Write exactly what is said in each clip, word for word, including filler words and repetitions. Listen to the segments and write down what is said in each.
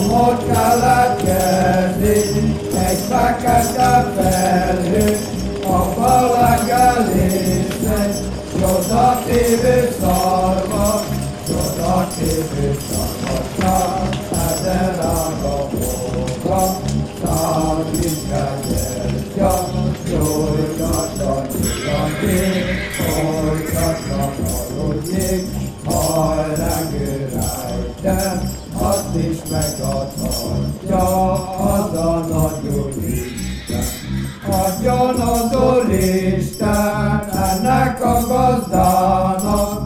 Ott keletkezik egy fekete felhő, a felegelésen csodatívő szarva, csodatívő szarvasság, ezer ága foga, szállinke gyertya, gyújtata nyugati, folytata aludjék, hajrengő rejtem, azt is megadhatja az a nagy Úristen. Adjon az Úristen ennek a gazdának,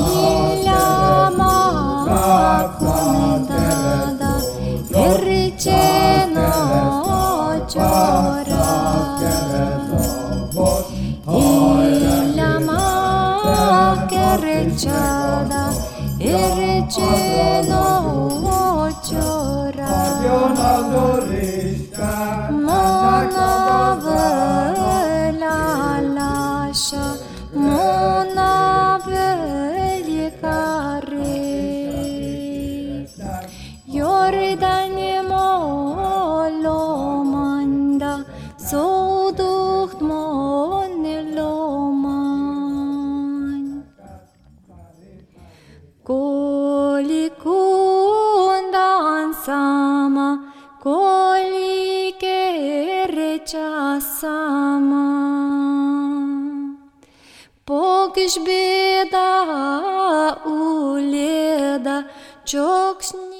adjon az Úristen ennek a Jordanie molomanda, szóducht moneloman. Koli kundan sama, koli kerecha sama. Pokš bėda ulėda, čioks